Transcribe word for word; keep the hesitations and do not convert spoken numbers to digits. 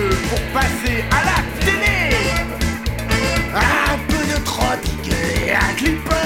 pour passer à la télé. Un peu de trotte et un clip.